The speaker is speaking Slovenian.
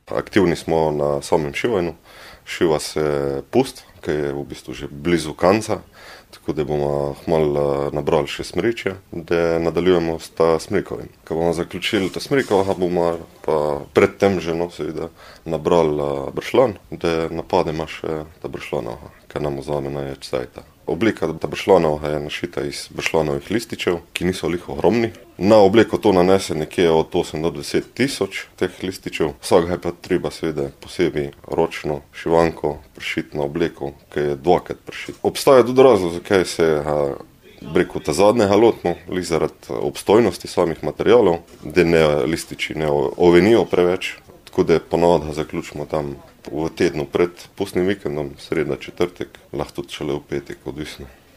Aktivni smo na samem šivanju. Šiva se pust, ki je v bistvu že blizu konca, tako da bomo hmalo nabrali še smričje, da nadaljujemo s ta smrikovim. Ko bomo zaključili ta smrikova, bomo pa predtem že seveda nabrali bršljan, da napademo še ta bršljanova, kar nam vzame največ cajta. Oblika ta bršljanova je našita iz bršljanovih lističev, ki niso lih ogromni. Na obleko to nanese nekje od 8 do 10 tisoč teh lističev. Vsakega je pa treba seveda posebej ročno šivanko pršiti na obleko, ki je dvakrat pršiti. Obstaja tudi razlog, zakaj se breko ta zadnjega lotimo, lih zaradi obstojnosti samih materialov, da ne lističi ne ovenijo preveč, tako da ponavadi zaključimo tam v tednu pred pustnim vikendom, sreda, četrtek, lahko tudi šele v petek, odvisno.